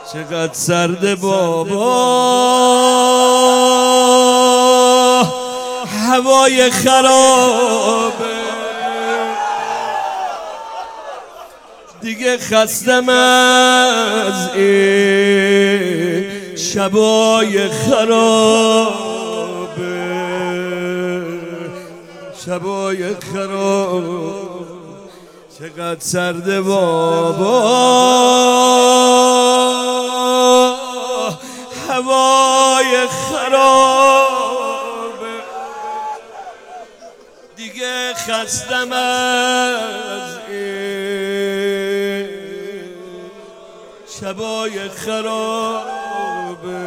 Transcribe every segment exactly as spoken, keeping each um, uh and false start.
چقدر سرده بابا، هوای خرابه، دیگه خستم از این شبای خرابه، شبای خراب. چقدر سرده بابا، هوای خرابه، دیگه خستم از این شبای خرابه،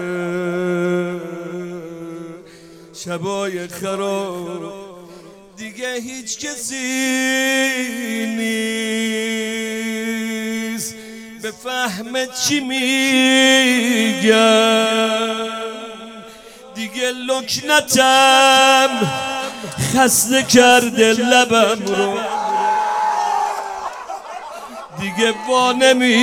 شبای خراب. دیگه هیچ کسی نیست بفهمه چی میگم، دیگه لکنتم خسته کرده لبم رو، دیگه وا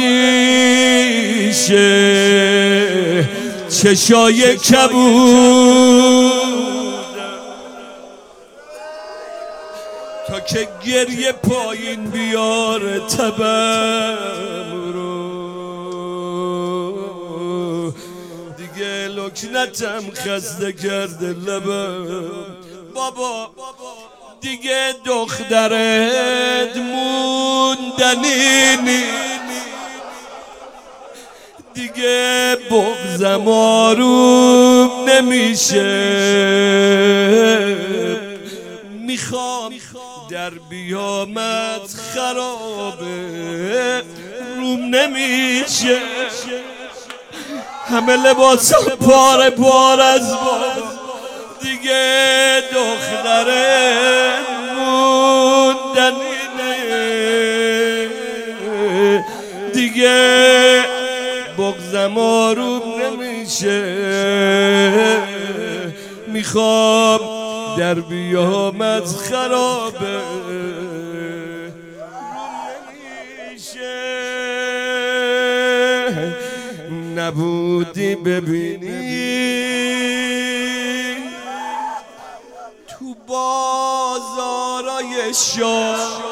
نمیشه چشای کبود تا که گریه پایین بیاره تبم رو، دیگه لکنتم خسته کرده لبم. بابا دیگه دخترت موندنی نیست، دیگه بغضم آروم نمیشه، میخوام در بیامت خرابه، روم نمیشه، همه لباسم پاره پاره از باز، دیگه دختره موندنی دیگه بغضم آروم نمیشه، میخوام در بیامت خرابه، نمیشه نبودی ببینی تو بازارای شاه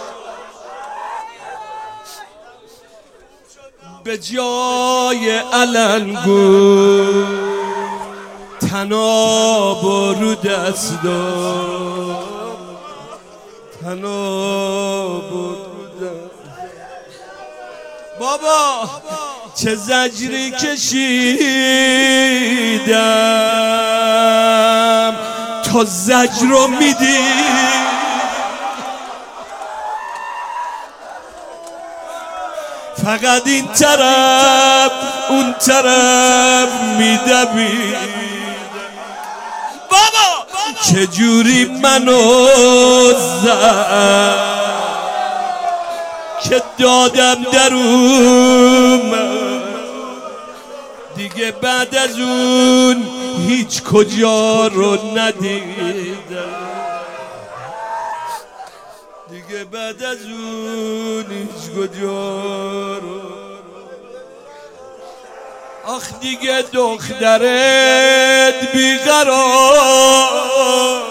به جای علنگو تناب رو دست دار، تناب رو دست. بابا چه زجری کشیدم تا زجر رو میدی، فقط این طرف اون طرف میدوی. بابا چجوری منو زد که دادم در اومد، دیگه بعد از اون هیچ کجا رو ندیدم، دیگه بعد از اون هیچ کجا رو. آخ دیگه دخترت بیقراره،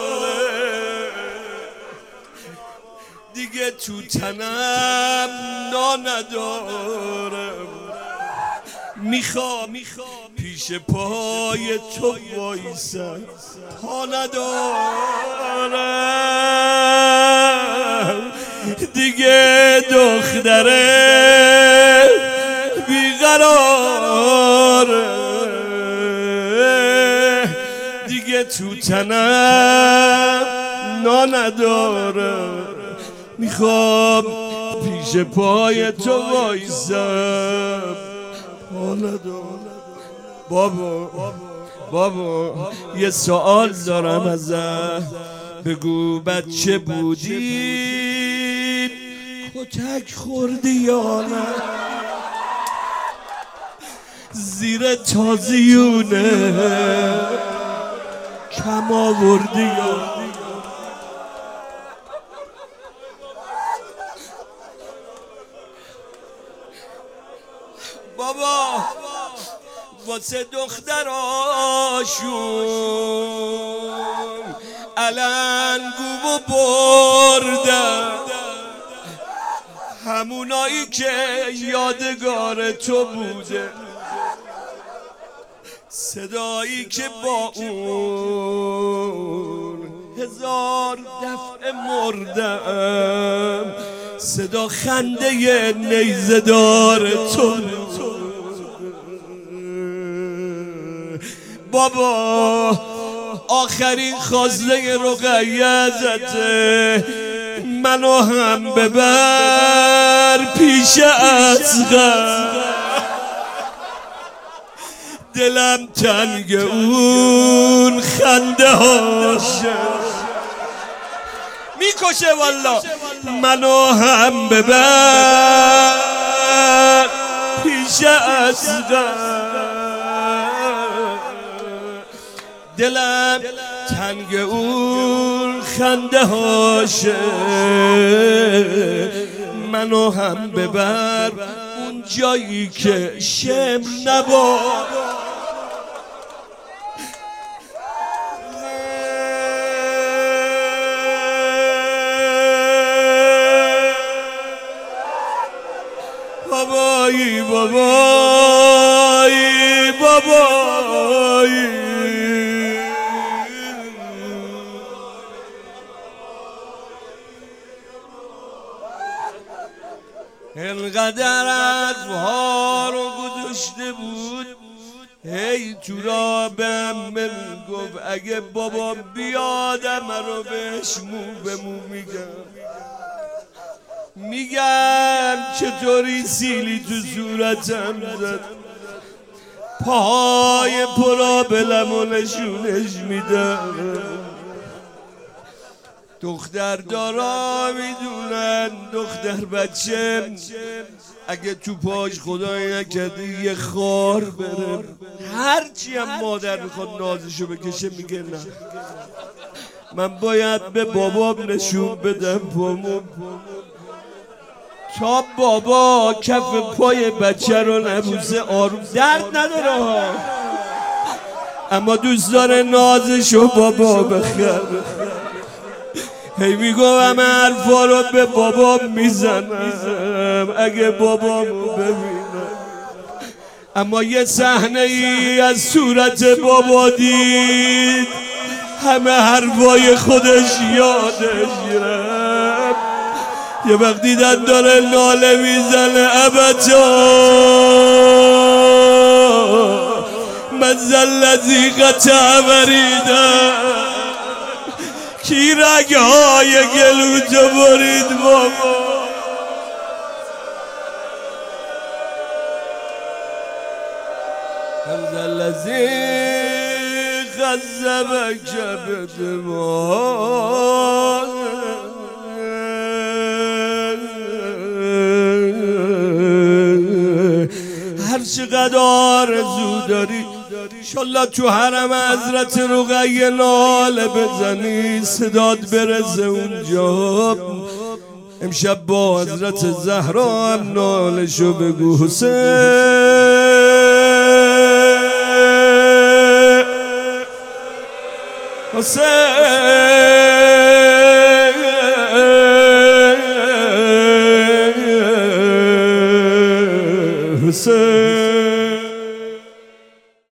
دیگه تو تنم نا ندارم، میخوام پیش پای تو وایسم، پا ندارم، دیگه دختره بیقراره، دیگه تو تنم نا ندارم، میخوام پیش پای تو وایسم، پا ندارم. بابا بابا یه سوال دارم ازت، بگو بچه بودی کتک خوردی یا نه، زیر تازیونه کم آوردی یا بابا واسه دختراشون علنگو و بردن، همونایی که یادگار تو بوده، صدایی که با اون هزار دفعه مردم، صدا خنده نیزه دار تو. بابا آخرین خواسته رقیه ازته، منو هم ببر پیش اصغر، دلم تنگ اون خنده هاشه میکشه والا. منو هم ببر پیش اصغر، دلم تنگ اون خنده هاشه، منو هم ببر اون جایی که شمر نباد. بابایی بابایی بابایی انقدر حرفها رو گذاشته بود، هی تو را به من گفت اگه بابا بیادم رو بهش مو به مو میگم، میگم چطوری سیلی تو صورتم زد، پاهای پرابلم و نشونش میدم. دختر دارا میدونن دختر بچه اگه تو پاش خدای نکرده یه خار بره، هرچی هم مادر میخواد نازشو بکشه میگه نه، من باید به بابام نشون بدم پامو، تا بابا کف پای بچه رو نبوسه آروم، درد نداره ها، اما دوست داره نازشو بابا بخره. هی میگم حرفا رو به بابام میزنم اگه بابامو ببینم، اما یه صحنه ای از صورت بابا دید همه حرفای خودش یادش گرفت. یه وقت دیدن داره ناله میزنه ابدا من زلزی قطع بریدم، کی رگهای گلو تو برید بابا. انت الذی خذبک بدماغ، هر چقدر آرزو داری انشالله تو حرم حضرت رقیه ناله بزنی صدات برسه اونجا. امشب با حضرت زهرا هم نالشو بگو حسین حسین حسین